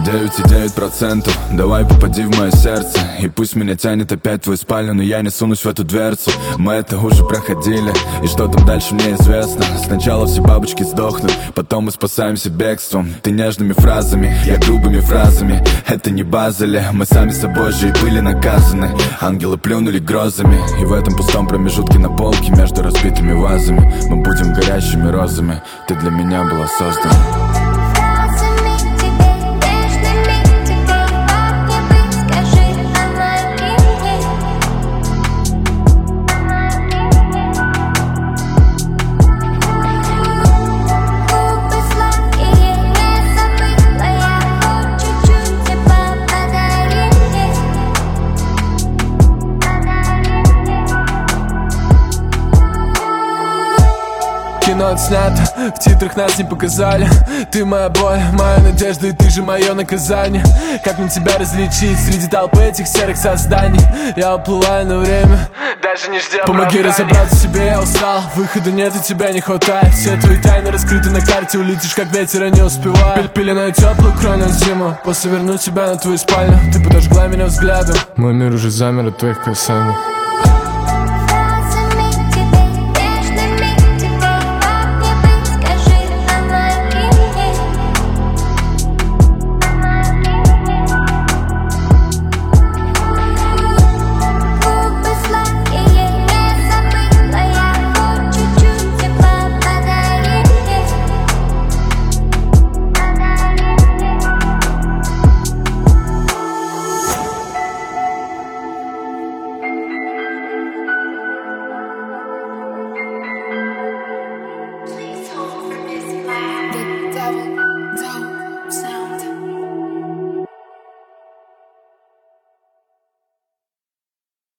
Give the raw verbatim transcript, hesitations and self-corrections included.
Девять и девять процентов, давай попади в мое сердце. И пусть меня тянет опять в твою спальню, но я не сунусь в эту дверцу. Мы это уже проходили, и что там дальше мне известно. Сначала все бабочки сдохнут, потом мы спасаемся бегством. Ты нежными фразами, я грубыми фразами. Это не Базеле, мы сами собой же и были наказаны. Ангелы плюнули грозами, и в этом пустом промежутке на полке между разбитыми вазами мы будем горящими розами. Ты для меня была создана. Кино отснято, в титрах нас не показали. Ты моя боль, моя надежда, и ты же мое наказание. Как мне тебя различить среди толпы этих серых созданий? Я уплываю на время, даже не ждя. Помоги разобраться в себе, я устал. Выхода нет, и тебя не хватает. Все твои тайны раскрыты на карте, улетишь как ветер, я не успеваю. Пеленаю теплую кровь зиму, после верну тебя на твою спальню. Ты подожгла меня взглядом, мой мир уже замер от твоих касаний.